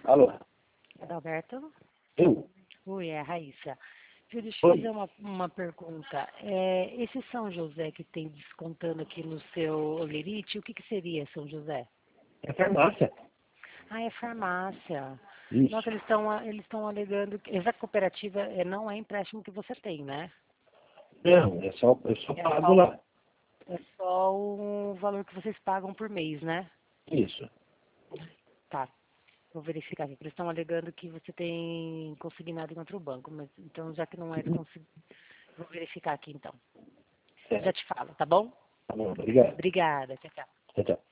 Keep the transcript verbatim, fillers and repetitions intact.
Alô? Adalberto? Eu? Oi, é a Raíssa. Viu, deixa eu Oi? fazer uma, uma pergunta. É, esse São José que tem descontando aqui no seu Olerite, o que, que seria São José? É farmácia. Ah, é farmácia. Isso. Nossa, eles estão eles estão alegando que essa cooperativa é, não é empréstimo que você tem, né? Não, é só, eu só É pago só, lá. é só o valor que vocês pagam por mês, né? Isso. Tá. Vou verificar aqui. Eles estão alegando que você tem consignado em outro banco, mas então já que não é consignado, vou verificar aqui então. Já Certo. te falo, tá bom? Tá bom, obrigado. Obrigada, tchau, tchau. Tchau, tchau.